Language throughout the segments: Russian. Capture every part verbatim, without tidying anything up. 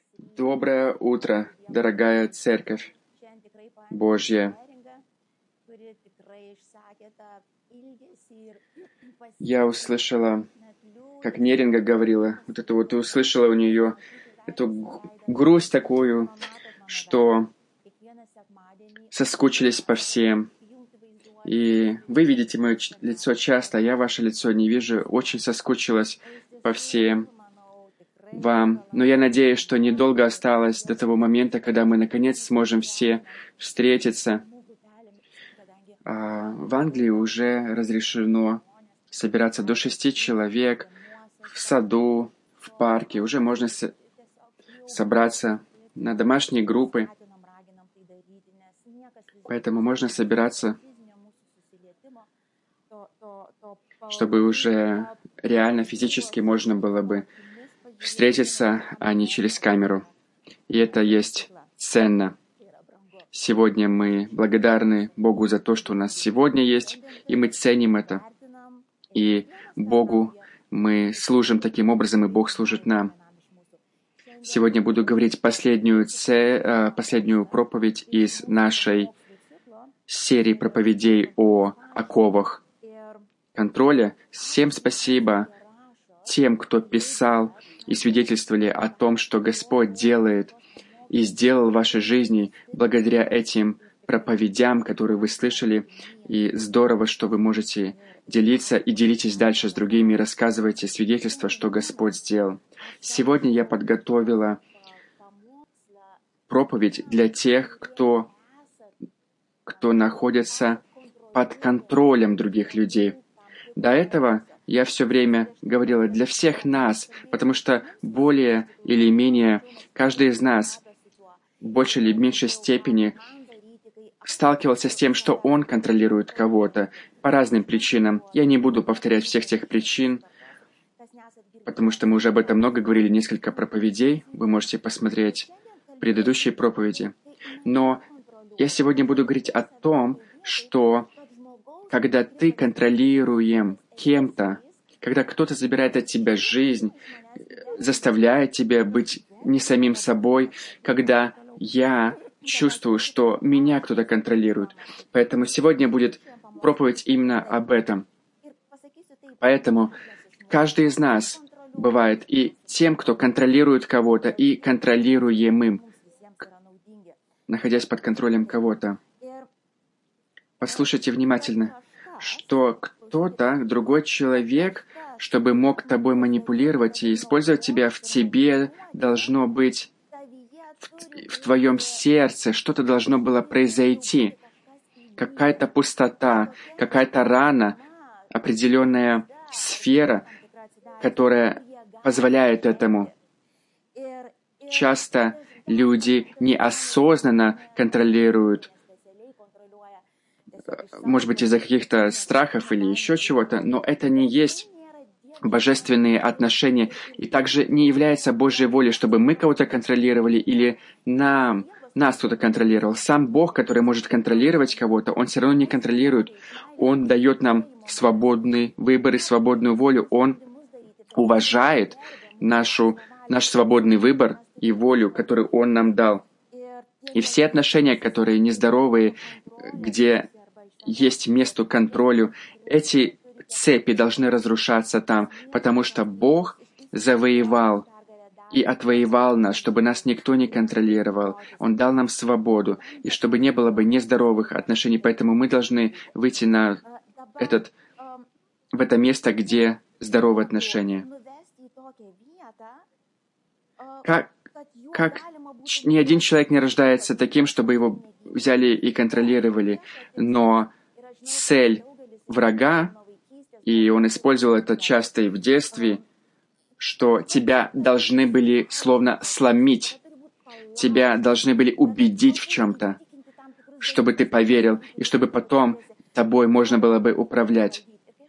Доброе утро, дорогая Церковь Божья. Я услышала, как Неринга говорила, вот это вот, услышала у нее эту грусть такую, что соскучились по всем. И вы видите мое лицо часто, а я ваше лицо не вижу, очень соскучилась по всем вам. Но я надеюсь, что недолго осталось до того момента, когда мы наконец сможем все встретиться. А в Англии уже разрешено собираться до шести человек в саду, в парке. Уже можно с- собраться на домашние группы. Поэтому можно собираться, чтобы уже реально физически можно было бы встретиться, а не через камеру. И это есть ценно. Сегодня мы благодарны Богу за то, что у нас сегодня есть, и мы ценим это. И Богу мы служим таким образом, и Бог служит нам. Сегодня буду говорить последнюю, це, последнюю проповедь из нашей серии проповедей о оковах контроля. Всем спасибо тем, кто писал и свидетельствовали о том, что Господь делает и сделал в вашей жизни благодаря этим проповедям, которые вы слышали. И здорово, что вы можете делиться и делитесь дальше с другими, и рассказывайте свидетельства, что Господь сделал. Сегодня я подготовила проповедь для тех, кто, кто находится под контролем других людей. До этого я все время говорила для всех нас, потому что более или менее каждый из нас в большей или меньшей степени сталкивался с тем, что он контролирует кого-то по разным причинам. Я не буду повторять всех тех причин, потому что мы уже об этом много говорили, несколько проповедей. Вы можете посмотреть предыдущие проповеди. Но я сегодня буду говорить о том, что когда ты контролируем кем-то, когда кто-то забирает от тебя жизнь, заставляет тебя быть не самим собой, когда я чувствую, что меня кто-то контролирует. Поэтому сегодня будет проповедь именно об этом. Поэтому каждый из нас бывает и тем, кто контролирует кого-то, и контролируемым, находясь под контролем кого-то. Послушайте внимательно, что кто-то, другой человек, чтобы мог тобой манипулировать и использовать тебя, в тебе должно быть, в, в твоем сердце что-то должно было произойти. Какая-то пустота, какая-то рана, определенная сфера, которая позволяет этому. Часто люди неосознанно контролируют, может быть, из-за каких-то страхов или еще чего-то, но это не есть божественные отношения, и также не является Божьей волей, чтобы мы кого-то контролировали или нам, нас кто-то контролировал. Сам Бог, который может контролировать кого-то, Он все равно не контролирует. Он дает нам свободный выбор и свободную волю. Он уважает нашу, наш свободный выбор и волю, которую Он нам дал. И все отношения, которые нездоровые, где есть место контролю, эти цепи должны разрушаться там, потому что Бог завоевал и отвоевал нас, чтобы нас никто не контролировал. Он дал нам свободу, и чтобы не было бы нездоровых отношений. Поэтому мы должны выйти на этот, в это место, где здоровые отношения. Как, как ни один человек не рождается таким, чтобы его взяли и контролировали, но цель врага, и он использовал это часто и в детстве, что тебя должны были словно сломить, тебя должны были убедить в чем-то, чтобы ты поверил, и чтобы потом тобой можно было бы управлять.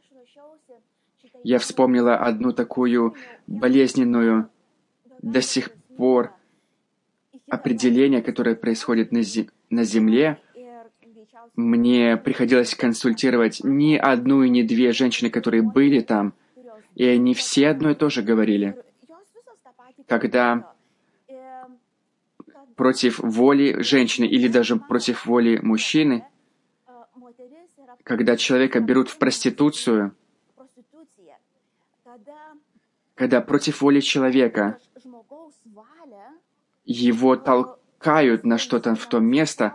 Я вспомнила одну такую болезненную до сих пор определение, которое происходит на, зи- на Земле. Мне приходилось консультировать ни одну и ни две женщины, которые были там, и они все одно и то же говорили. Когда против воли женщины или даже против воли мужчины, когда человека берут в проституцию, когда против воли человека его толкают на что-то в то место,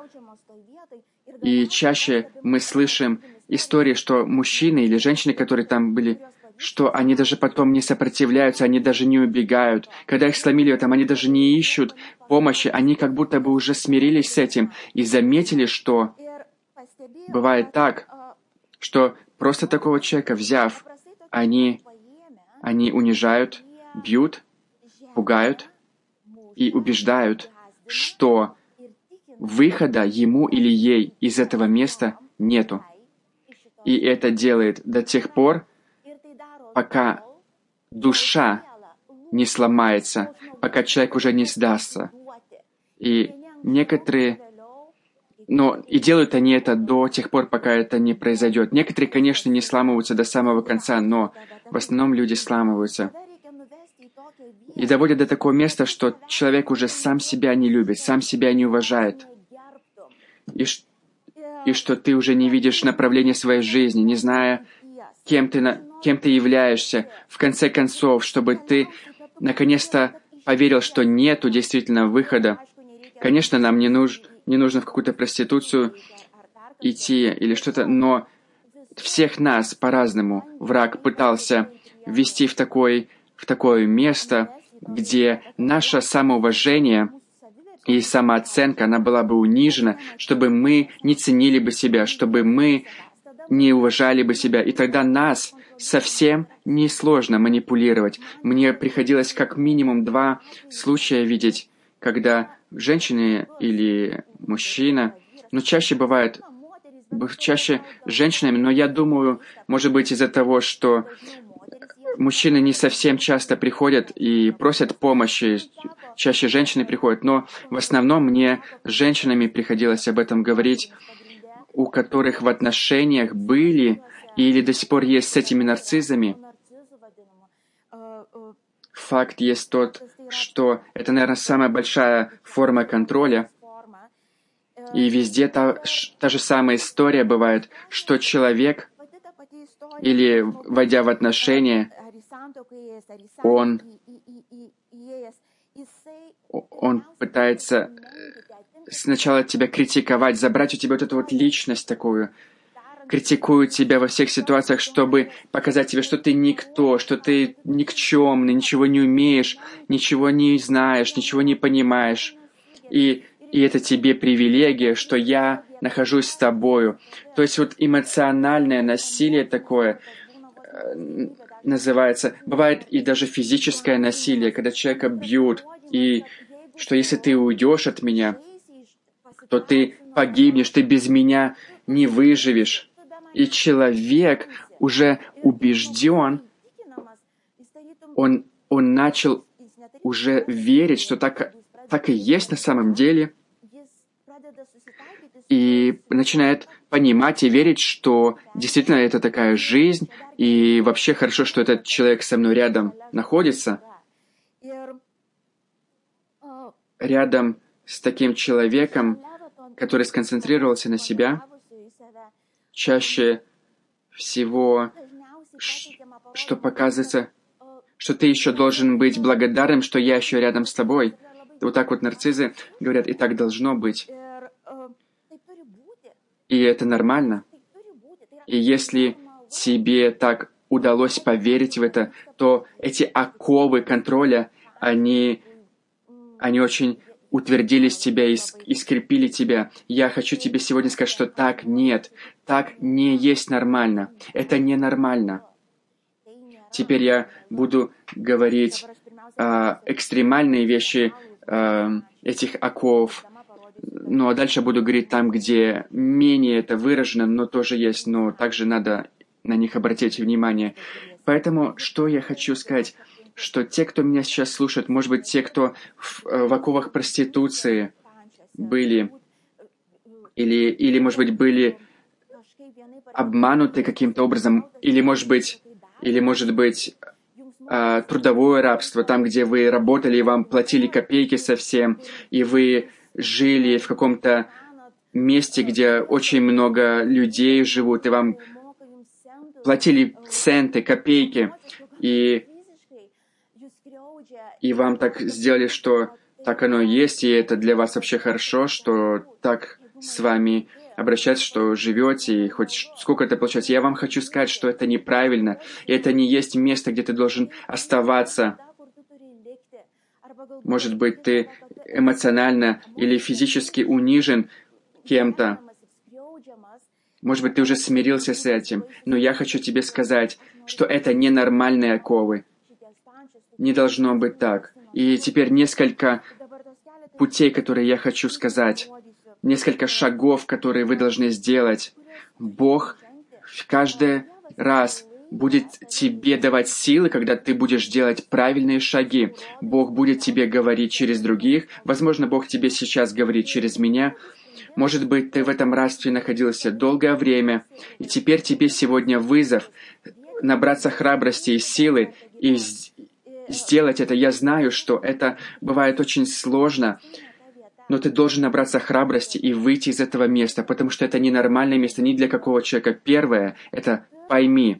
и чаще мы слышим истории, что мужчины или женщины, которые там были, что они даже потом не сопротивляются, они даже не убегают. Когда их сломили, там они даже не ищут помощи, они как будто бы уже смирились с этим и заметили, что бывает так, что просто такого человека взяв, они, они унижают, бьют, пугают и убеждают, что выхода ему или ей из этого места нету. И это делает до тех пор, пока душа не сломается, пока человек уже не сдастся. И некоторые... Но и делают они это до тех пор, пока это не произойдет. Некоторые, конечно, не сламываются до самого конца, но в основном люди сламываются. И доводят до такого места, что человек уже сам себя не любит, сам себя не уважает. И, и что ты уже не видишь направления своей жизни, не зная, кем ты, на, кем ты являешься. В конце концов, чтобы ты наконец-то поверил, что нету действительно выхода. Конечно, нам не, нуж, не нужно в какую-то проституцию идти или что-то, но всех нас по-разному враг пытался ввести в, такой, в такое место, где наше самоуважение и самооценка, она была бы унижена, чтобы мы не ценили бы себя, чтобы мы не уважали бы себя. И тогда нас совсем несложно манипулировать. Мне приходилось как минимум два случая видеть, когда женщина или мужчина, но чаще бывает, чаще женщинами, но я думаю, может быть из-за того, что мужчины не совсем часто приходят и просят помощи, чаще женщины приходят, но в основном мне с женщинами приходилось об этом говорить, у которых в отношениях были или до сих пор есть с этими нарциссами. Факт есть тот, что это, наверное, самая большая форма контроля. И везде та, та же самая история бывает, что человек, или войдя в отношения, он, он пытается сначала тебя критиковать, забрать у тебя вот эту вот личность такую, критикуют тебя во всех ситуациях, чтобы показать тебе, что ты никто, что ты никчемный, ничего не умеешь, ничего не знаешь, ничего не понимаешь. И, и это тебе привилегия, что я нахожусь с тобою. То есть вот эмоциональное насилие такое э, называется. Бывает и даже физическое насилие, когда человека бьют, и что если ты уйдешь от меня, то ты погибнешь, ты без меня не выживешь. И человек уже убежден, он, он начал уже верить, что так, так и есть на самом деле, и начинает понимать и верить, что действительно это такая жизнь, и вообще хорошо, что этот человек со мной рядом находится, рядом с таким человеком, который сконцентрировался на себя, чаще всего, что показывается, что ты еще должен быть благодарным, что я еще рядом с тобой. Вот так вот нарциссы говорят, и так должно быть. И это нормально. И если тебе так удалось поверить в это, то эти оковы контроля, они, они очень утвердились в тебя и, и скрепили тебя. Я хочу тебе сегодня сказать, что так нет. Так не есть нормально. Это ненормально. Теперь я буду говорить э, экстремальные вещи э, этих оков. Ну, а дальше буду говорить там, где менее это выражено, но тоже есть, но также надо на них обратить внимание. Поэтому, что я хочу сказать, что те, кто меня сейчас слушает, может быть, те, кто в, в оковах проституции были, или, или, может быть, были обмануты каким-то образом, или, может быть, или, может быть, а, трудовое рабство, там, где вы работали, и вам платили копейки совсем, и вы жили в каком-то месте, где очень много людей живут, и вам платили центы, копейки, и, и вам так сделали, что так оно и есть, и это для вас вообще хорошо, что так с вами обращаться, что живете, и хоть сколько-то получаете. Я вам хочу сказать, что это неправильно, и это не есть место, где ты должен оставаться. Может быть, ты эмоционально или физически унижен кем-то. Может быть, ты уже смирился с этим, но я хочу тебе сказать, что это ненормальные оковы. Не должно быть так. И теперь несколько путей, которые я хочу сказать, несколько шагов, которые вы должны сделать. Бог каждый раз будет тебе давать силы, когда ты будешь делать правильные шаги. Бог будет тебе говорить через других. Возможно, Бог тебе сейчас говорит через меня. Может быть, ты в этом рабстве находился долгое время, и теперь тебе сегодня вызов набраться храбрости и силы и сделать это. Я знаю, что это бывает очень сложно, но ты должен набраться храбрости и выйти из этого места, потому что это ненормальное место ни для какого человека. Первое — это пойми,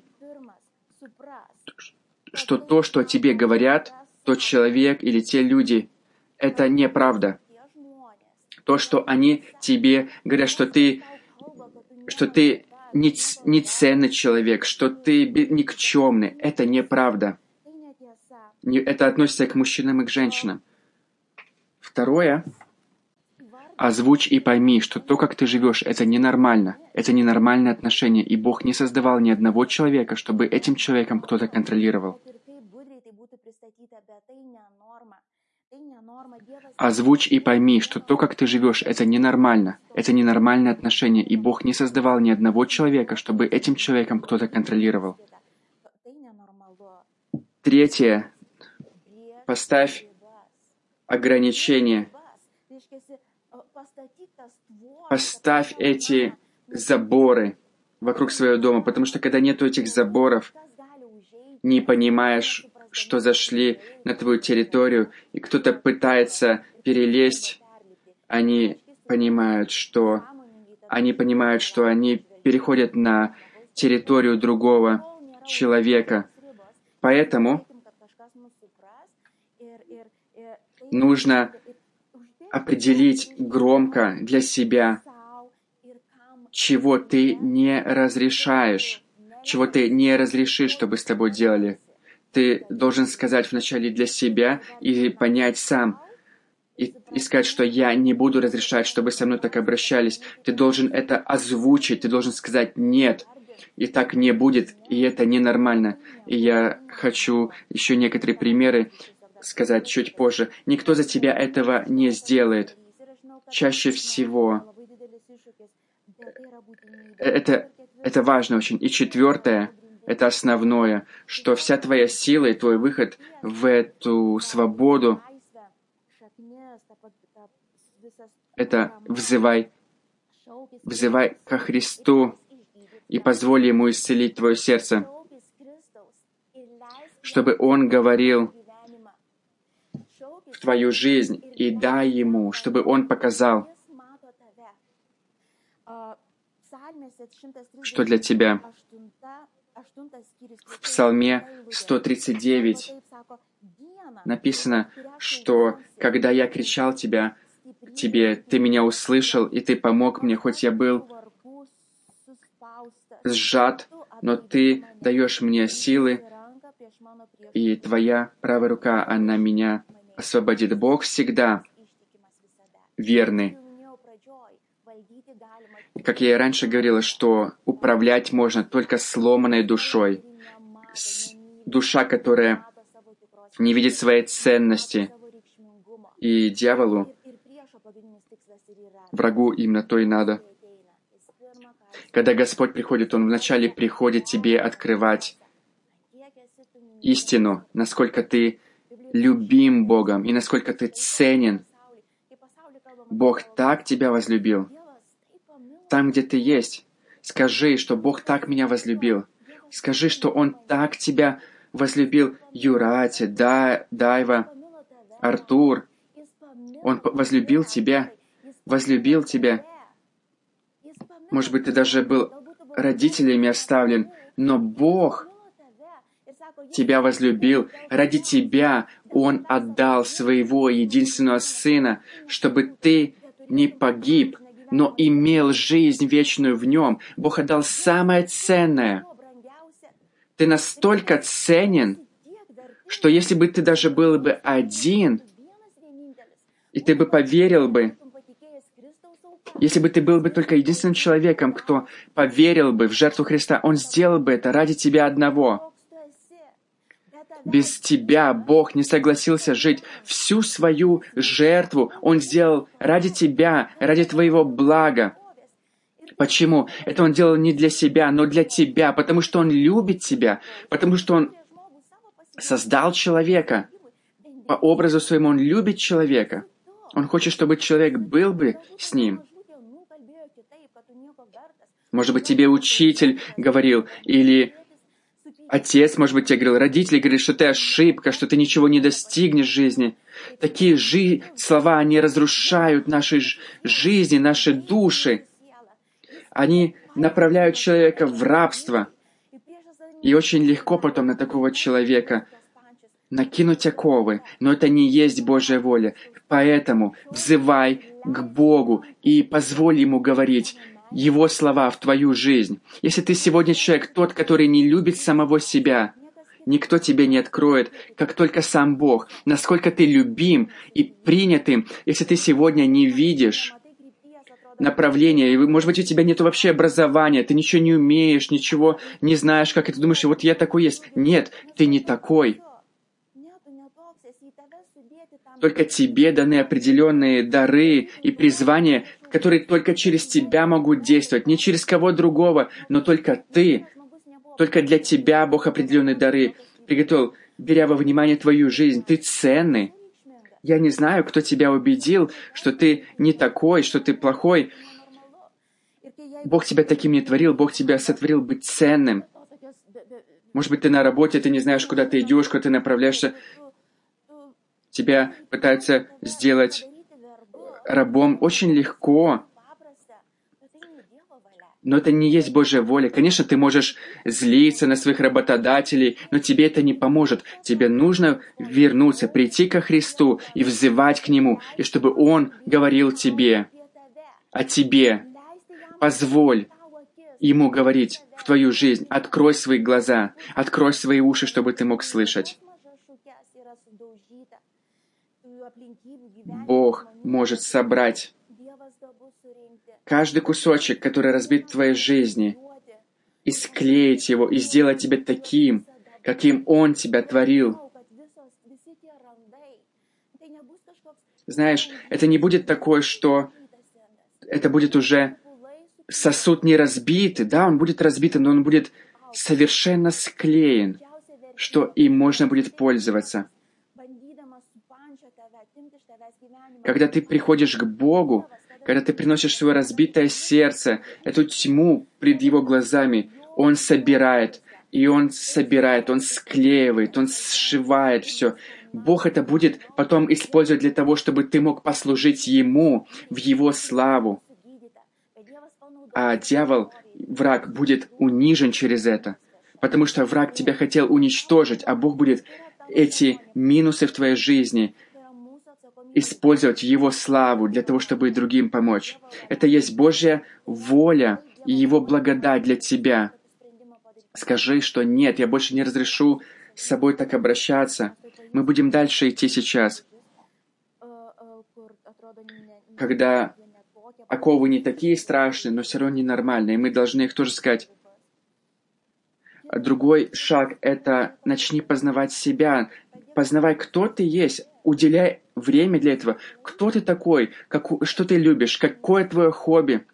что то, что тебе говорят, тот человек или те люди, это неправда. То, что они тебе говорят, что ты, что ты не, не ценный человек, что ты никчемный, это неправда. Это относится к мужчинам и к женщинам. Второе. Озвучь и пойми, что то, как ты живешь, это ненормально. Это ненормальное отношение, и Бог не создавал ни одного человека, чтобы этим человеком кто-то контролировал. Озвучь и пойми, что то, как ты живешь, это ненормально. Это ненормальное отношение, и Бог не создавал ни одного человека, чтобы этим человеком кто-то контролировал. Третье. Поставь ограничения. Поставь эти заборы вокруг своего дома, потому что когда нету этих заборов, не понимаешь, что зашли на твою территорию, и кто-то пытается перелезть, они понимают, что они понимают, что они переходят на территорию другого человека. Поэтому нужно определить громко для себя, чего ты не разрешаешь, чего ты не разрешишь, чтобы с тобой делали. Ты должен сказать вначале для себя и понять сам, и, и сказать, что я не буду разрешать, чтобы со мной так обращались. Ты должен это озвучить, ты должен сказать «нет». И так не будет, и это ненормально. И я хочу еще некоторые примеры сказать чуть позже. Никто за тебя этого не сделает. Чаще всего это, это важно очень. И четвертое, это основное, что вся твоя сила и твой выход в эту свободу — это взывай, взывай ко Христу и позволь Ему исцелить твое сердце, чтобы Он говорил в твою жизнь, и дай Ему, чтобы Он показал, что для тебя. В Псалме сто тридцать девять написано, что когда я кричал тебя, тебе, ты меня услышал, и ты помог мне, хоть я был сжат, но ты даешь мне силы, и твоя правая рука, она меня освободит. Бог всегда верный. И как я и раньше говорила, что управлять можно только сломанной душой. Душа, которая не видит своей ценности. И дьяволу, врагу именно то и надо. Когда Господь приходит, Он вначале приходит тебе открывать истину, насколько ты любим Богом и насколько ты ценен. Бог так тебя возлюбил. Там, где ты есть, скажи, что Бог так меня возлюбил. Скажи, что Он так тебя возлюбил Юрати, да, Дайва, Артур. Он возлюбил тебя, возлюбил тебя. Может быть, ты даже был родителями оставлен, но Бог тебя возлюбил. Ради тебя Он отдал Своего единственного Сына, чтобы ты не погиб, но имел жизнь вечную в Нем. Бог отдал самое ценное. Ты настолько ценен, что если бы ты даже был бы один, и ты бы поверил бы, если бы ты был бы только единственным человеком, кто поверил бы в жертву Христа, Он сделал бы это ради тебя одного. Без тебя Бог не согласился жить. Всю свою жертву Он сделал ради тебя, ради твоего блага. Почему? Это Он делал не для себя, но для тебя, потому что Он любит тебя, потому что Он создал человека. По образу Своему Он любит человека. Он хочет, чтобы человек был бы с Ним. Может быть, тебе учитель говорил, или отец, может быть, тебе говорил, родители говорили, что ты ошибка, что ты ничего не достигнешь в жизни. Такие жи- слова, они разрушают наши ж- жизни, наши души. Они направляют человека в рабство. И очень легко потом на такого человека накинуть оковы. Но это не есть Божья воля. Поэтому взывай к Богу и позволь Ему говорить Его слова в твою жизнь. Если ты сегодня человек, тот, который не любит самого себя, никто тебе не откроет, как только сам Бог, насколько ты любим и принят им. Если ты сегодня не видишь направления, и, может быть, у тебя нет вообще образования, ты ничего не умеешь, ничего не знаешь, как это, думаешь, вот я такой есть. Нет, ты не такой. Только тебе даны определенные дары и призвания, которые только через тебя могут действовать, не через кого другого, но только ты. Только для тебя Бог определенные дары приготовил, беря во внимание твою жизнь. Ты ценный. Я не знаю, кто тебя убедил, что ты не такой, что ты плохой. Бог тебя таким не творил, Бог тебя сотворил быть ценным. Может быть, ты на работе, ты не знаешь, куда ты идешь, куда ты направляешься. Тебя пытаются сделать рабом очень легко. Но это не есть Божья воля. Конечно, ты можешь злиться на своих работодателей, но тебе это не поможет. Тебе нужно вернуться, прийти ко Христу и взывать к Нему, и чтобы Он говорил тебе о тебе. Позволь Ему говорить в твою жизнь. Открой свои глаза, открой свои уши, чтобы ты мог слышать. Бог может собрать каждый кусочек, который разбит в твоей жизни, и склеить его, и сделать тебя таким, каким Он тебя творил. Знаешь, это не будет такое, что это будет уже сосуд не разбитый, да, он будет разбит, но он будет совершенно склеен, что им можно будет пользоваться. Когда ты приходишь к Богу, когда ты приносишь свое разбитое сердце, эту тьму пред Его глазами, Он собирает, и Он собирает, Он склеивает, Он сшивает все. Бог это будет потом использовать для того, чтобы ты мог послужить Ему в Его славу. А дьявол, враг, будет унижен через это, потому что враг тебя хотел уничтожить, а Бог будет эти минусы в твоей жизни использовать в Его славу для того, чтобы и другим помочь. Это есть Божья воля и Его благодать для тебя. Скажи, что нет, я больше не разрешу с собой так обращаться. Мы будем дальше идти сейчас. Когда оковы не такие страшные, но все равно ненормальные, и мы должны их тоже сказать. Другой шаг — это начни познавать себя. Познавай, кто ты есть. Уделяй время для этого. Кто ты такой? Как, что ты любишь? Какое твое хобби?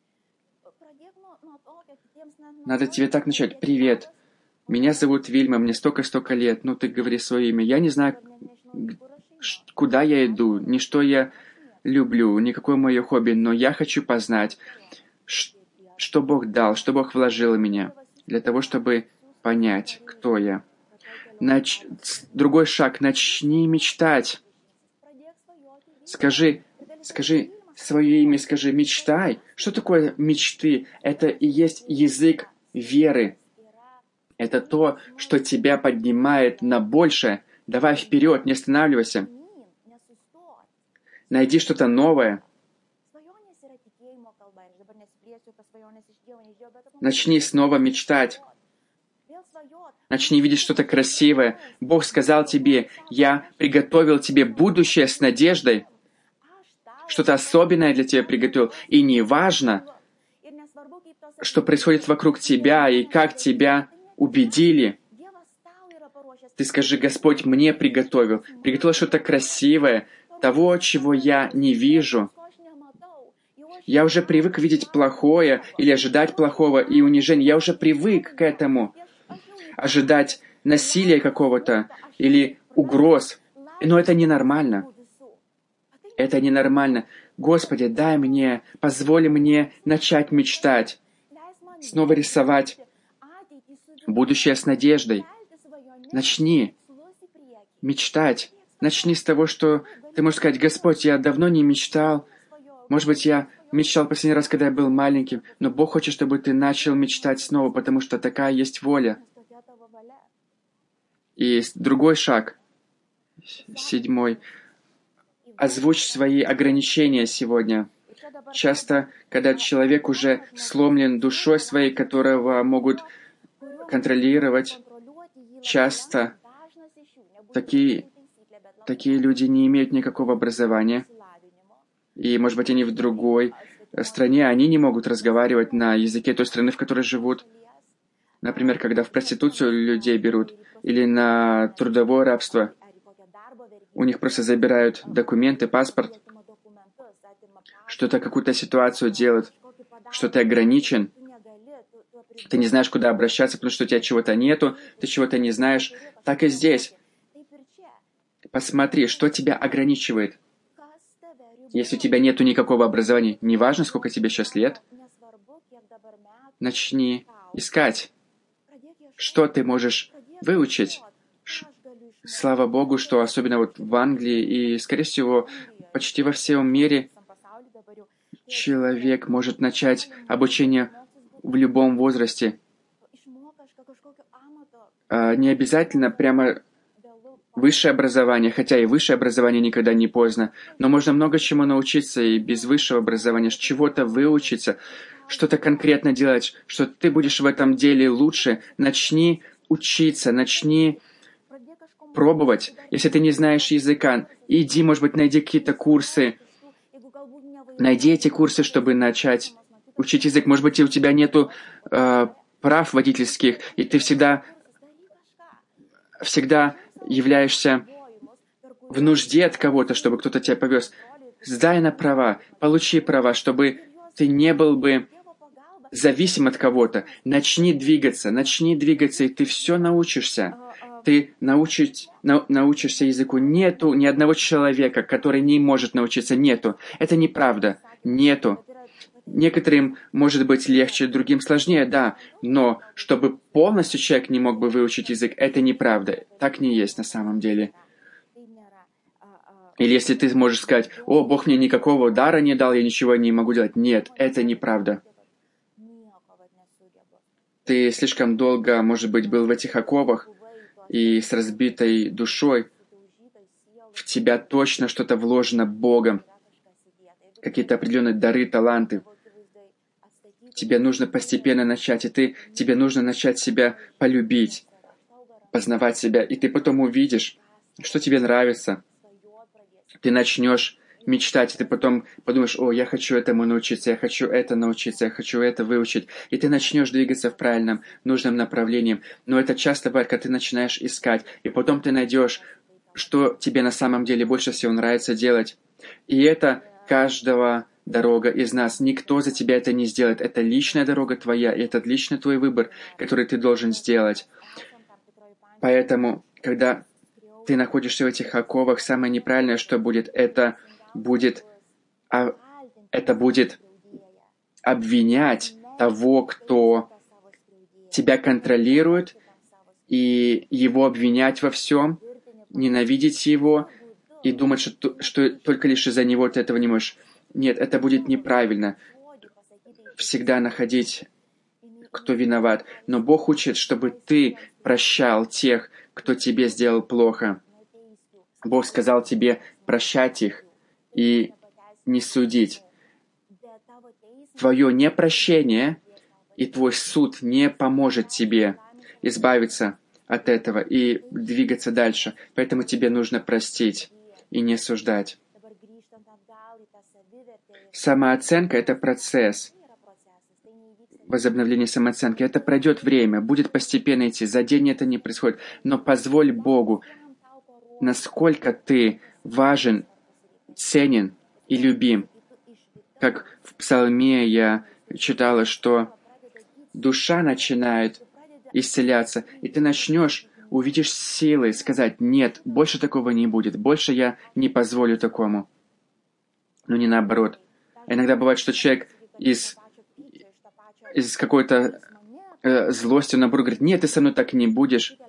Надо тебе так начать. Привет. Меня зовут Вильма, мне столько-столько лет. Ну, ты говори свое имя. Я не знаю, куда я иду, ни что я люблю, никакое мое хобби, но я хочу познать, что Бог дал, что Бог вложил в меня, для того, чтобы понять, кто я. Нач... Другой шаг. Начни мечтать. Скажи, скажи свое имя, скажи «мечтай». Что такое мечты? Это и есть язык веры. Это то, что тебя поднимает на большее. Давай вперед, не останавливайся. Найди что-то новое. Начни снова мечтать. Начни видеть что-то красивое. Бог сказал тебе: «Я приготовил тебе будущее с надеждой». Что-то особенное для тебя приготовил. И не важно, что происходит вокруг тебя и как тебя убедили. Ты скажи: «Господь мне приготовил». Приготовил что-то красивое, того, чего я не вижу. Я уже привык видеть плохое или ожидать плохого и унижения. Я уже привык к этому. Ожидать насилия какого-то или угроз. Но это ненормально. Это ненормально. Господи, дай мне, позволь мне начать мечтать. Снова рисовать будущее с надеждой. Начни мечтать. Начни с того, что ты можешь сказать: «Господь, я давно не мечтал. Может быть, я мечтал последний раз, когда я был маленьким, но Бог хочет, чтобы ты начал мечтать снова, потому что такая есть воля». И другой шаг, седьмой. Озвучь свои ограничения сегодня. Часто, когда человек уже сломлен душой своей, которого могут контролировать, часто такие, такие люди не имеют никакого образования. И, может быть, они в другой стране, они не могут разговаривать на языке той страны, в которой живут. Например, когда в проституцию людей берут, или на трудовое рабство. У них просто забирают документы, паспорт, что-то, какую-то ситуацию делают, что ты ограничен. Ты не знаешь, куда обращаться, потому что у тебя чего-то нету, ты чего-то не знаешь. Так и здесь. Посмотри, что тебя ограничивает. Если у тебя нету никакого образования, неважно, сколько тебе сейчас лет, начни искать, что ты можешь выучить. Слава Богу, что особенно вот в Англии и, скорее всего, почти во всем мире человек может начать обучение в любом возрасте. А, не обязательно прямо высшее образование, хотя и высшее образование никогда не поздно, но можно много чему научиться и без высшего образования, чего-то выучиться, что-то конкретно делать, что ты будешь в этом деле лучше. Начни учиться, начни пробовать. Если ты не знаешь языка, иди, может быть, найди какие-то курсы. Найди эти курсы, чтобы начать учить язык. Может быть, и у тебя нету э, прав водительских, и ты всегда, всегда являешься в нужде от кого-то, чтобы кто-то тебя повез. Сдай на права, получи права, чтобы ты не был бы зависим от кого-то. Начни двигаться, начни двигаться, и ты все научишься. Ты научить, на, научишься языку. Нету ни одного человека, который не может научиться. Нету. Это неправда. Нету. Некоторым может быть легче, другим сложнее, да. Но чтобы полностью человек не мог бы выучить язык, это неправда. Так не есть на самом деле. Или если ты можешь сказать: «О, Бог мне никакого дара не дал, я ничего не могу делать». Нет, это неправда. Ты слишком долго, может быть, был в этих оковах, и с разбитой душой в тебя точно что-то вложено Богом. Какие-то определенные дары, таланты. Тебе нужно постепенно начать, и ты, тебе нужно начать себя полюбить, познавать себя, и ты потом увидишь, что тебе нравится. Ты начнешь мечтать, и ты потом подумаешь: «О, я хочу этому научиться, я хочу это научиться, я хочу это выучить». И ты начнешь двигаться в правильном, нужном направлении. Но это часто бывает, когда ты начинаешь искать, и потом ты найдешь, что тебе на самом деле больше всего нравится делать. И это каждого дорога из нас. Никто за тебя это не сделает. Это личная дорога твоя, и это личный твой выбор, который ты должен сделать. Поэтому, когда ты находишься в этих оковах, самое неправильное, что будет, это будет, а, это будет обвинять того, кто тебя контролирует, и его обвинять во всем, ненавидеть его и думать, что, что только лишь из-за него ты этого не можешь. Нет, это будет неправильно. Всегда находить, кто виноват. Но Бог учит, чтобы ты прощал тех, кто тебе сделал плохо. Бог сказал тебе прощать их и не судить. Твое непрощение и твой суд не поможет тебе избавиться от этого и двигаться дальше. Поэтому тебе нужно простить и не осуждать. Самооценка — это процесс. Возобновление самооценки. Это пройдет время, будет постепенно идти. За день это не происходит. Но позволь Богу, насколько ты важен, ценен и любим. Как в Псалме я читала, что душа начинает исцеляться, и ты начнешь, увидишь силы сказать: «Нет, больше такого не будет, больше я не позволю такому». Но не наоборот. Иногда бывает, что человек из, из какой-то э, злости, наоборот, говорит: «Нет, ты со мной так не будешь».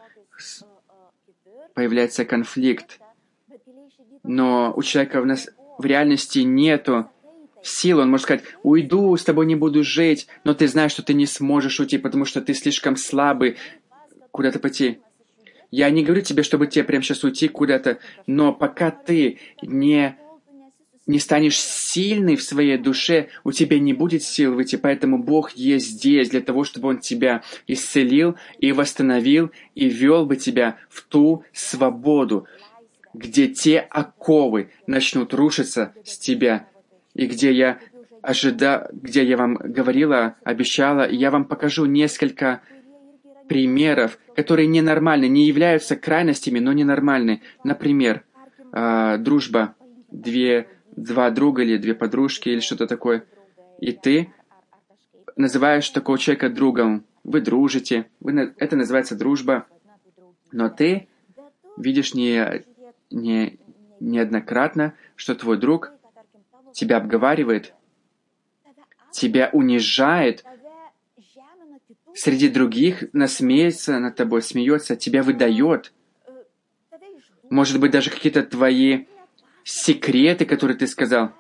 Появляется конфликт. Но у человека в, нас, в реальности нету сил. Он может сказать: «Уйду, с тобой не буду жить», но ты знаешь, что ты не сможешь уйти, потому что ты слишком слабый куда-то пойти. Я не говорю тебе, чтобы тебе прямо сейчас уйти куда-то, но пока ты не, не станешь сильный в своей душе, у тебя не будет сил выйти. Поэтому Бог есть здесь для того, чтобы Он тебя исцелил и восстановил, и вел бы тебя в ту свободу, где те оковы начнут рушиться с тебя, и где я ожида... где я вам говорила, обещала, и я вам покажу несколько примеров, которые ненормальны, не являются крайностями, но ненормальны. Например, э, дружба, две, два друга или две подружки или что-то такое, и ты называешь такого человека другом, вы дружите, вы... это называется дружба, но ты видишь не, не, неоднократно, что твой друг тебя обговаривает, тебя унижает, среди других насмеется над тобой, смеется, тебя выдает. Может быть, даже какие-то твои секреты, которые ты сказал.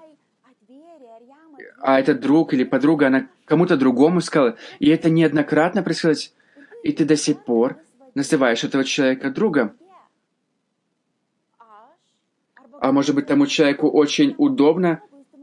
А этот друг или подруга, она кому-то другому сказала. И это неоднократно происходит. И ты до сих пор называешь этого человека другом. А может быть, тому человеку очень удобно,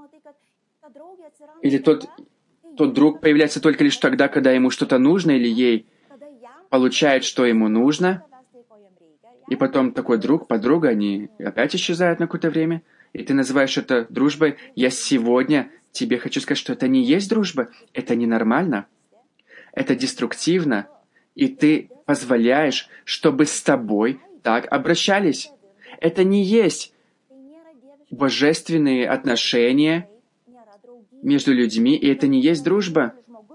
или тот, тот друг появляется только лишь тогда, когда ему что-то нужно, или ей получает, что ему нужно, и потом такой друг, подруга, они опять исчезают на какое-то время, и ты называешь это дружбой. Я сегодня тебе хочу сказать, что это не есть дружба, это ненормально, это деструктивно, и ты позволяешь, чтобы с тобой так обращались. Это не есть божественные отношения между людьми, и это не есть дружба.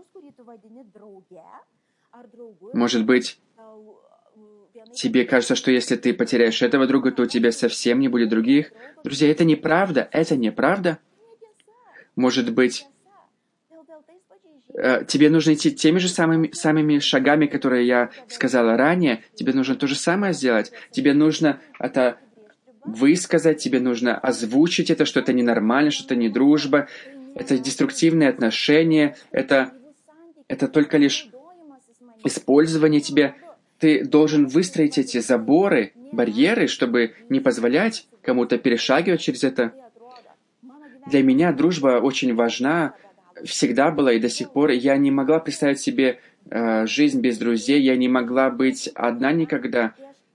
Может быть, тебе кажется, что если ты потеряешь этого друга, то у тебя совсем не будет других. Друзья, это неправда, это неправда. Может быть, тебе нужно идти теми же самыми, самыми шагами, которые я сказала ранее. Тебе нужно то же самое сделать. Тебе нужно это высказать, тебе нужно озвучить это, что это ненормально, что это не дружба. Это деструктивные отношения, это, это только лишь использование тебя. Ты должен выстроить эти заборы, барьеры, чтобы не позволять кому-то перешагивать через это. Для меня дружба очень важна, всегда была и до сих пор. Я не могла представить себе э, жизнь без друзей, я не могла быть одна никогда.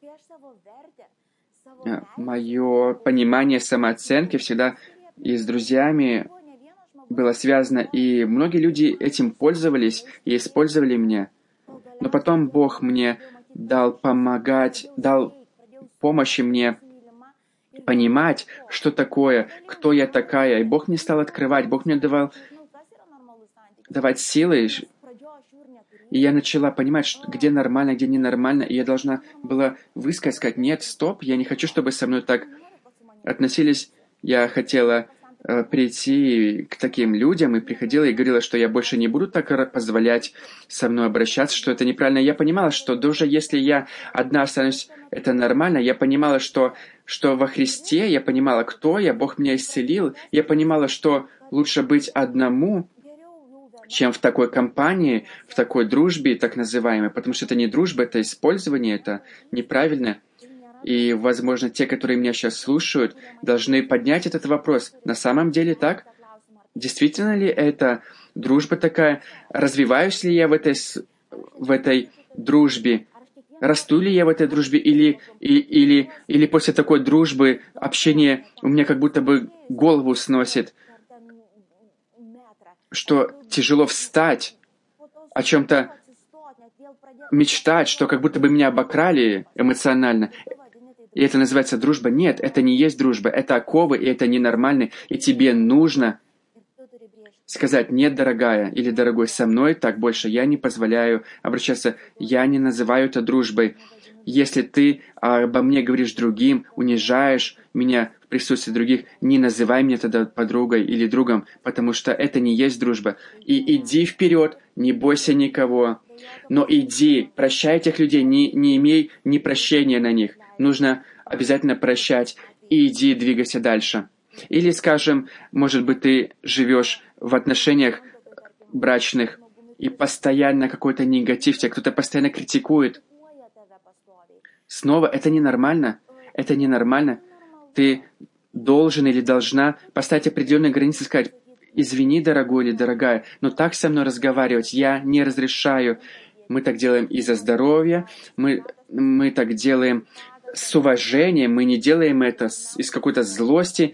Мое понимание самооценки всегда и с друзьями было связано, и многие люди этим пользовались и использовали меня. Но потом Бог мне дал помогать, дал помощи мне понимать, что такое, кто я такая. И Бог мне стал открывать, Бог мне давал давать силы. И я начала понимать, что, где нормально, где ненормально. И я должна была высказать, сказать: нет, стоп, я не хочу, чтобы со мной так относились. Я хотела э, прийти к таким людям и приходила и говорила, что я больше не буду так ра- позволять со мной обращаться, что это неправильно. Я понимала, что даже если я одна останусь, это нормально. Я понимала, что, что во Христе, я понимала, кто я, Бог меня исцелил. Я понимала, что лучше быть одному, чем в такой компании, в такой дружбе, так называемой, потому что это не дружба, это использование, это неправильно. И, возможно, те, которые меня сейчас слушают, должны поднять этот вопрос. На самом деле так? Действительно ли это дружба такая? Развиваюсь ли я в этой, с- в этой дружбе? Расту ли я в этой дружбе? Или, и- или, или после такой дружбы общение у меня как будто бы голову сносит, что тяжело встать, о чем-то мечтать, что как будто бы меня обокрали эмоционально. И это называется дружба? Нет, это не есть дружба. Это оковы, и это ненормально. И тебе нужно сказать: «Нет, дорогая» или «Дорогой, со мной так больше я не позволяю обращаться. Я не называю это дружбой. Если ты обо мне говоришь другим, унижаешь меня в присутствии других, не называй меня тогда подругой или другом, потому что это не есть дружба. И иди вперед, не бойся никого. Но иди, прощай этих людей, не, не имей ни прощения на них. Нужно обязательно прощать и иди, двигайся дальше. Или, скажем, может быть, ты живешь в отношениях брачных, и постоянно какой-то негатив, тебя кто-то постоянно критикует. Снова, это ненормально. Это ненормально. Ты должен или должна поставить определенные границы и сказать: «Извини, дорогой или дорогая, но так со мной разговаривать я не разрешаю». Мы так делаем из-за здоровья, мы, мы так делаем с уважением, мы не делаем это с- из какой-то злости.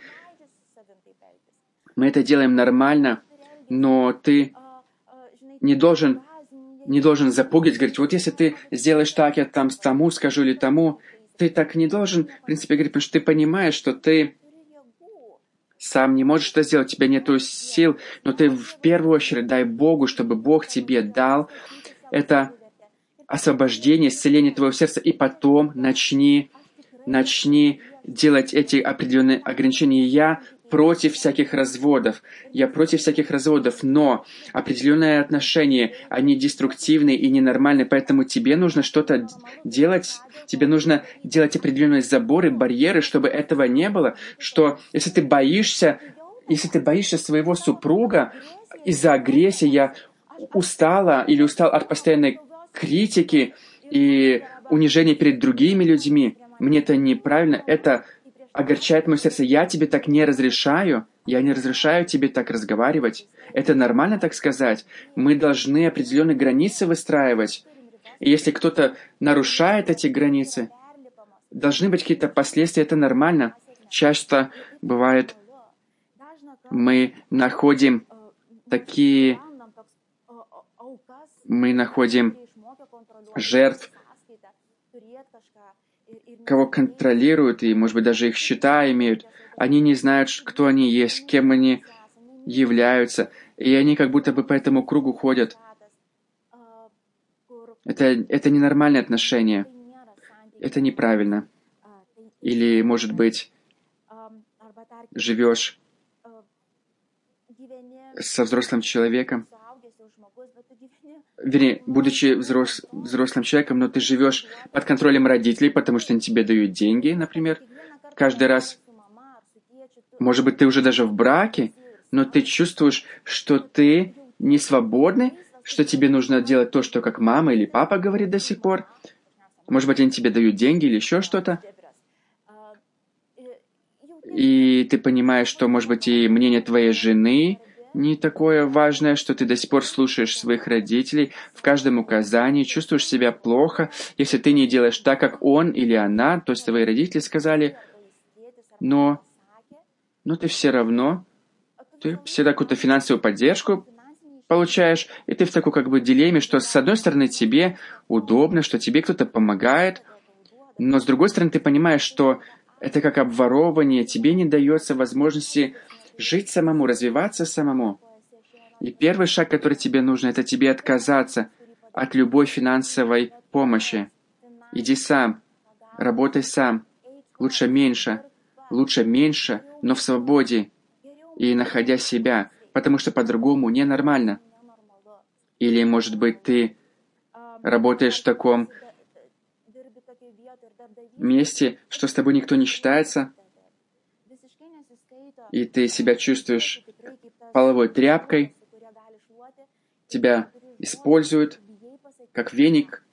Мы это делаем нормально, но ты не должен, не должен запугивать, говорить: «Вот если ты сделаешь так, я там тому скажу или тому». Ты так не должен, в принципе, говорить, потому что ты понимаешь, что ты сам не можешь это сделать, у тебя нет сил, но ты в первую очередь дай Богу, чтобы Бог тебе дал это освобождение, исцеление твоего сердца, и потом начни, начни делать эти определенные ограничения. Я против всяких разводов, я против всяких разводов, но определенные отношения, они деструктивны и ненормальны, поэтому тебе нужно что-то делать, тебе нужно делать определенные заборы, барьеры, чтобы этого не было, что если ты боишься, если ты боишься своего супруга из-за агрессии, я устала или устал от постоянной критики и унижения перед другими людьми, мне это неправильно, это огорчает мое сердце. Я тебе так не разрешаю, я не разрешаю тебе так разговаривать. Это нормально так сказать. Мы должны определенные границы выстраивать. И если кто-то нарушает эти границы, должны быть какие-то последствия, это нормально. Часто бывает, мы находим такие, мы находим жертв, кого контролируют, и, может быть, даже их счета имеют. Они не знают, кто они есть, кем они являются, и они как будто бы по этому кругу ходят. Это, это ненормальное отношение. Это неправильно. Или, может быть, живешь со взрослым человеком, вернее, будучи взрос, взрослым человеком, но ты живешь под контролем родителей, потому что они тебе дают деньги, например, каждый раз. Может быть, ты уже даже в браке, но ты чувствуешь, что ты не свободный, что тебе нужно делать то, что как мама или папа говорит до сих пор. Может быть, они тебе дают деньги или еще что-то. И ты понимаешь, что, может быть, и мнение твоей жены не такое важное, что ты до сих пор слушаешь своих родителей в каждом указании, чувствуешь себя плохо, если ты не делаешь так, как он или она, то есть твои родители сказали, но, но ты все равно, ты всегда какую-то финансовую поддержку получаешь, и ты в такой как бы дилемме, что с одной стороны тебе удобно, что тебе кто-то помогает, но с другой стороны ты понимаешь, что это как обворовывание, тебе не дается возможности жить самому, развиваться самому. И первый шаг, который тебе нужно, это тебе отказаться от любой финансовой помощи. Иди сам, работай сам. Лучше меньше, лучше меньше, но в свободе. и находя себя, потому что по-другому ненормально. Или, может быть, ты работаешь в таком месте, что с тобой никто не считается, и ты себя чувствуешь половой тряпкой, тебя используют как веник.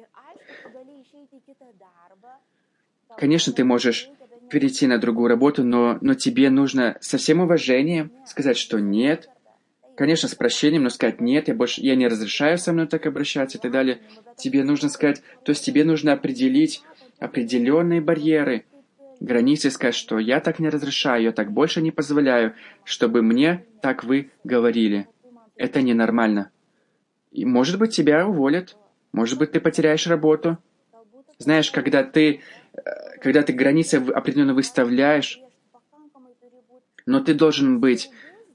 Конечно, ты можешь перейти на другую работу, но, но тебе нужно со всем уважением сказать, что нет. Конечно, с прощением, но сказать нет, я больше я не разрешаю со мной так обращаться и так далее. Тебе нужно сказать, то есть тебе нужно определить определенные барьеры, границы, сказать, что я так не разрешаю, я так больше не позволяю, чтобы мне так вы говорили. Это ненормально. И, может быть, тебя уволят, может быть, ты потеряешь работу. Знаешь, когда ты, когда ты границы определенно выставляешь, но ты должен быть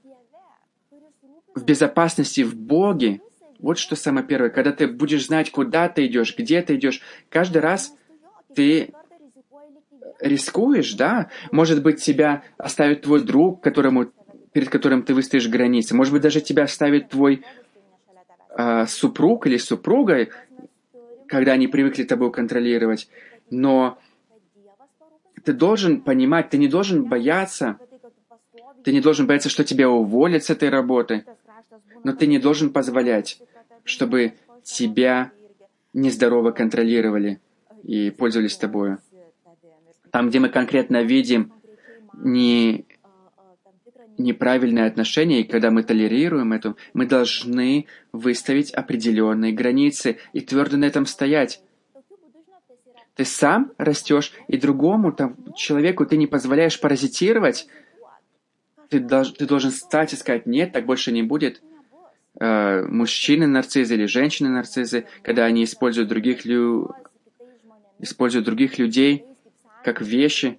в безопасности в Боге. Вот что самое первое. Когда ты будешь знать, куда ты идешь, где ты идешь, каждый раз ты рискуешь, да? Может быть, тебя оставит твой друг, которому, перед которым ты выстоишь границы. Может быть, даже тебя оставит твой э, супруг или супруга, когда они привыкли тобой контролировать. Но ты должен понимать, ты не должен бояться, ты не должен бояться, что тебя уволят с этой работы, но ты не должен позволять, чтобы тебя нездорово контролировали и пользовались тобою. Там, где мы конкретно видим не, неправильное отношение, и когда мы толерируем это, мы должны выставить определенные границы и твердо на этом стоять. Ты сам растешь, и другому там, человеку ты не позволяешь паразитировать. Ты, долж, ты должен встать и сказать, нет, так больше не будет. Э, мужчины-нарцизы или женщины-нарцизы, когда они используют других, лю... используют других людей как вещи.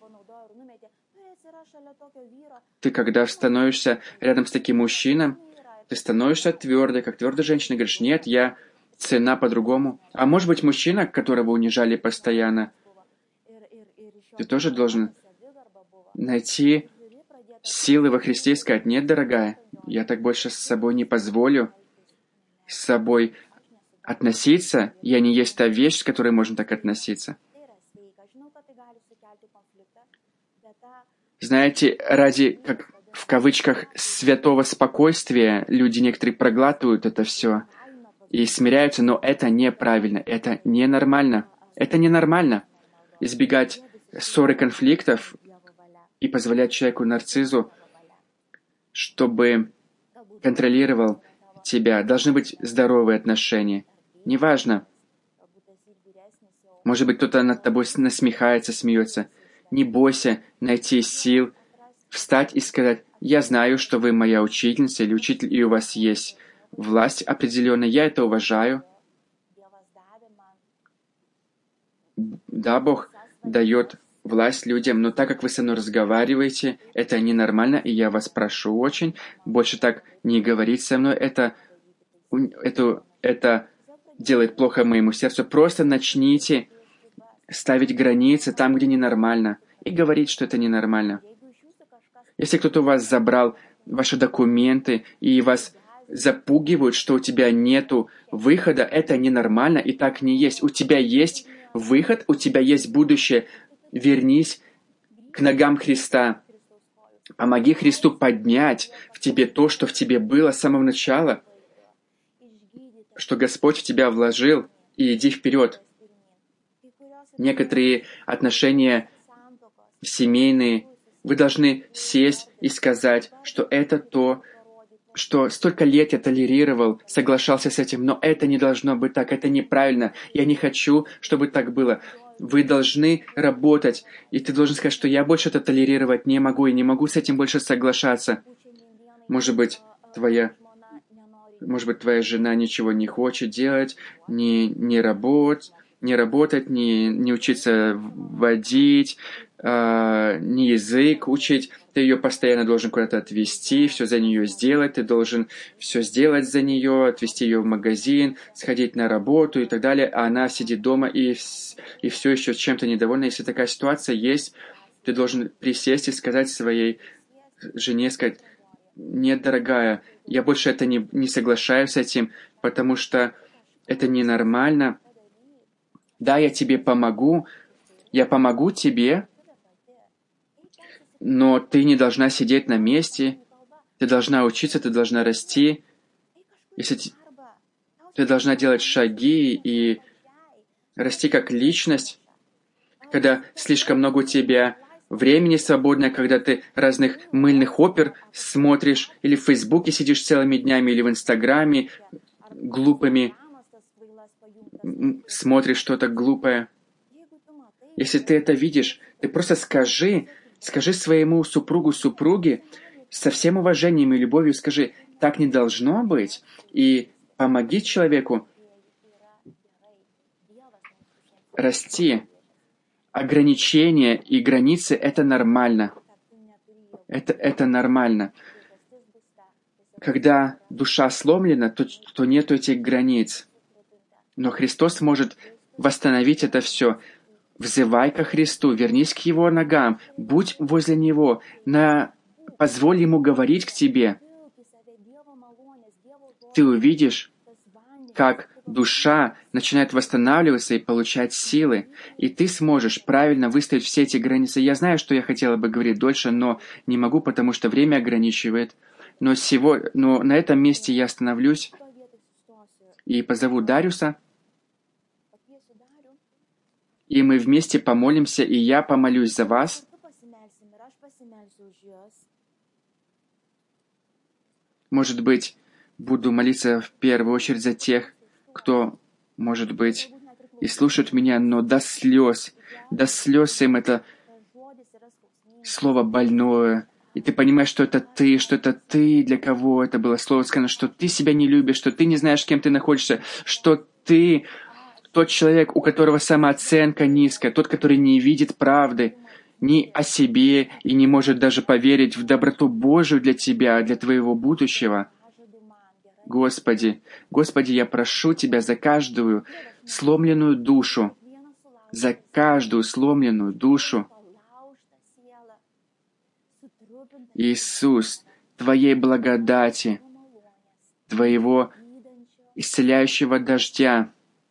Ты, когда становишься рядом с таким мужчиной, ты становишься твердой, как твердая женщина, говоришь, нет, я цена по-другому. А может быть, мужчина, которого унижали постоянно, ты тоже должен найти силы во Христе и сказать, нет, дорогая, я так больше с собой не позволю с собой относиться, я не есть та вещь, с которой можно так относиться. Знаете, ради, как в кавычках, святого спокойствия люди некоторые проглатывают это все и смиряются, но это неправильно, это ненормально. Это ненормально. Избегать ссор и конфликтов и позволять человеку-нарцизу, чтобы контролировал тебя. Должны быть здоровые отношения. Неважно. Может быть, кто-то над тобой насмехается, смеется. Не бойся найти сил, встать и сказать, я знаю, что вы моя учительница или учитель, и у вас есть власть определенная, я это уважаю. Да, Бог дает власть людям, но так как вы со мной разговариваете, это ненормально, и я вас прошу очень, больше так не говорить со мной, это, это, это делает плохо моему сердцу. Просто начните ставить границы там, где ненормально, и говорить, что это ненормально. Если кто-то у вас забрал ваши документы и вас запугивают, что у тебя нету выхода, это ненормально, и так не есть. У тебя есть выход, у тебя есть будущее. Вернись к ногам Христа. Помоги Христу поднять в тебе то, что в тебе было с самого начала, что Господь в тебя вложил, и иди вперед. Некоторые отношения семейные, вы должны сесть и сказать, что это то, что столько лет я толерировал, соглашался с этим, но это не должно быть так, это неправильно, я не хочу, чтобы так было. Вы должны работать, и ты должен сказать, что я больше это толерировать не могу, и не могу с этим больше соглашаться. Может быть, твоя, может быть, твоя жена ничего не хочет делать, не, не работать, не работать, не, не учиться водить, э, не язык учить. Ты ее постоянно должен куда-то отвезти, все за нее сделать, ты должен все сделать за нее, отвезти ее в магазин, сходить на работу и так далее, а она сидит дома и, и все еще чем-то недовольна. Если такая ситуация есть, ты должен присесть и сказать своей жене, сказать, Нет, дорогая, я больше это не, не соглашаюсь с этим, потому что это ненормально. Да, я тебе помогу, я помогу тебе, но ты не должна сидеть на месте, ты должна учиться, ты должна расти. Если т- ты должна делать шаги и расти как личность, когда слишком много у тебя времени свободное, когда ты разных мыльных опер смотришь, или в Фейсбуке сидишь целыми днями, или в Инстаграме глупыми м, смотришь что-то глупое. Если ты это видишь, ты просто скажи, скажи своему супругу, супруге, со всем уважением и любовью скажи, так не должно быть, и помоги человеку расти. Ограничения и границы — это нормально. Это, это нормально. Когда душа сломлена, то, то нет этих границ. Но Христос может восстановить это все. Взывай ко Христу, вернись к Его ногам, будь возле Него, на... позволь Ему говорить к тебе. Ты увидишь, как душа начинает восстанавливаться и получать силы, и ты сможешь правильно выставить все эти границы. Я знаю, что я хотела бы говорить дольше, но не могу, потому что время ограничивает. Но, сего... но на этом месте я остановлюсь и позову Дариуса, и мы вместе помолимся, и я помолюсь за вас. Может быть, буду молиться в первую очередь за тех, кто, может быть, и слушает меня, но до слез, до слез им это слово больное. И ты понимаешь, что это ты, что это ты, для кого это было слово сказано, что ты себя не любишь, что ты не знаешь, с кем ты находишься, что ты тот человек, у которого самооценка низкая, тот, который не видит правды ни о себе и не может даже поверить в доброту Божию для тебя, для твоего будущего. Господи, Господи, я прошу Тебя за каждую сломленную душу, за каждую сломленную душу. Иисус, Твоей благодати, Твоего исцеляющего дождя.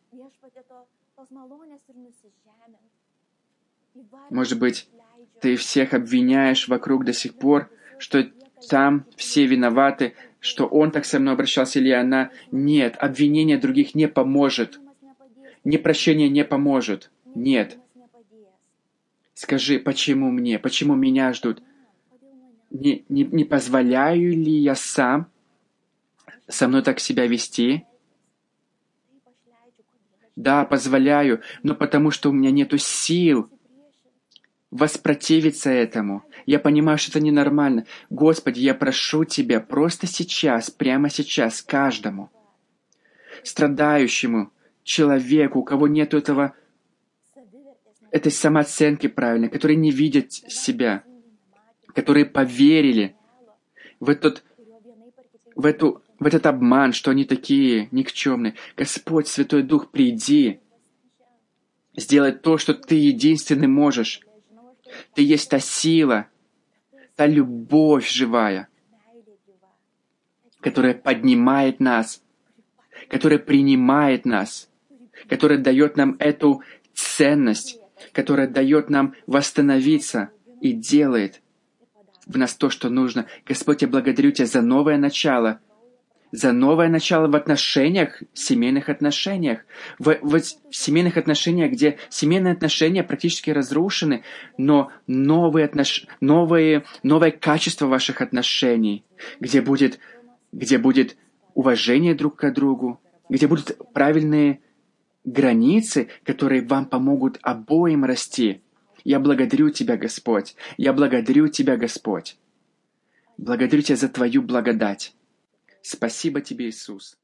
Может быть, ты всех обвиняешь вокруг до сих пор, что там все виноваты, что он так со мной обращался или она. Нет, обвинение других не поможет. Непрощение не поможет. Нет. Скажи, почему мне, почему меня ждут? Не, не, не позволяю ли я сам со мной так себя вести? Да, позволяю, но потому что у меня нету сил воспротивиться этому. Я понимаю, что это ненормально. Господи, я прошу Тебя просто сейчас, прямо сейчас, каждому страдающему человеку, у кого нету этого, этой самооценки правильной, который не видит себя, которые поверили в этот, в эту, в этот обман, что они такие никчемные. Господь, Святой Дух, приди, сделай то, что Ты единственный можешь. Ты есть та сила, та любовь живая, которая поднимает нас, которая принимает нас, которая дает нам эту ценность, которая дает нам восстановиться и делает в нас то, что нужно. Господь, я благодарю Тебя за новое начало, за новое начало в отношениях, семейных отношениях, в, в, в семейных отношениях, где семейные отношения практически разрушены, но новые отнош... новые, новое качество ваших отношений, где будет, где будет уважение друг к другу, где будут правильные границы, которые вам помогут обоим расти. Я благодарю Тебя, Господь. Я благодарю Тебя, Господь. Благодарю Тебя за Твою благодать. Спасибо Тебе, Иисус.